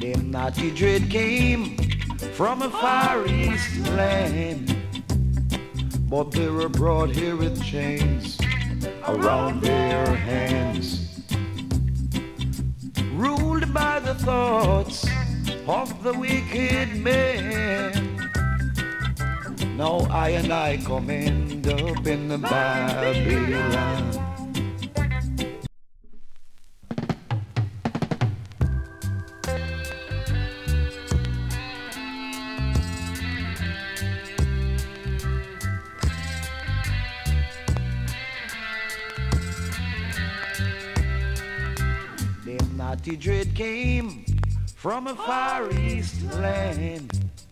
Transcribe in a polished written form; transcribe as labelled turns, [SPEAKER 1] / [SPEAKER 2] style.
[SPEAKER 1] Them naughty dread came from a far east land, but they were brought here with chains around their hands, ruled by the thoughts of the wicked man. Now I and I come end up in the Babylon. Them naughty dread came from a far east land,